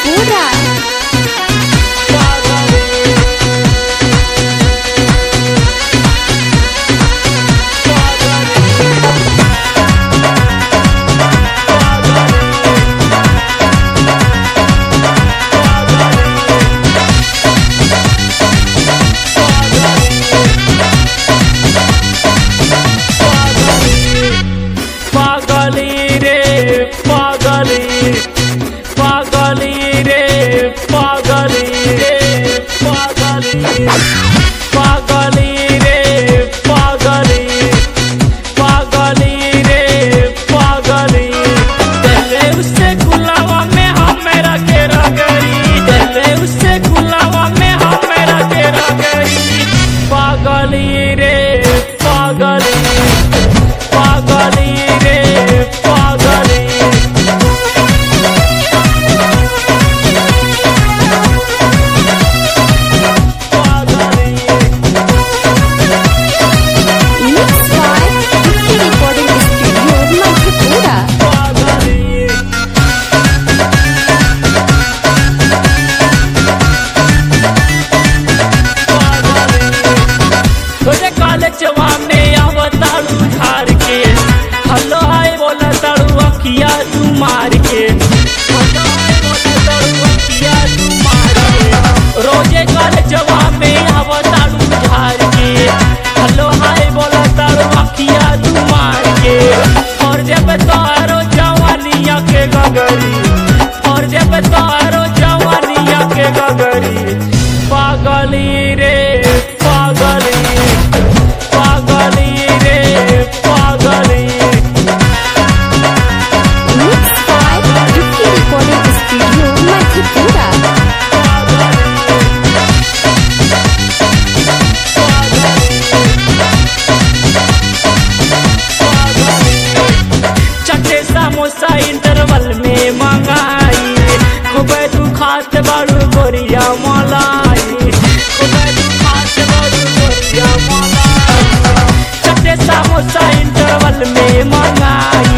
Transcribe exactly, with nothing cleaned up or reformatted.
Matipuda. पागली रे पागली पागली रे पागली रे पागली पागली रे पागली पागली रे पागली दिले उससे गुलावा में हम मेरा के रगड़ी दिले उससे गुलावा में हम मेरा के रगड़ी पागली रे पागली पागली रे पागली पागली Mixed by Vicky Recording Studio, Matipuda. पागली तुझे कॉलेज में आवताड़ू झार के हलो हाय बोला ताड़ू अखिया तू मार के हलो हाय बोला ताड़ू अखिया तू मार के रोजे कॉलेज में आवताड़ू झार के हलो हाय बोला ताड़ू अखिया तू मार के और जब तारो जवानिया के गगरी और जब तारो जवानिया के गगरी पागली रे पागली पागली रे पागली Mixed by Vicky Recording Studio, Matipuda. चटे समोसा इंटरवल में मंगाई खूबे तू खात बाड़ू गोरिया मलाई खूबे तू खात बाड़ू गोरिया मलाई चटे समोसा इंटरवल में मंगाई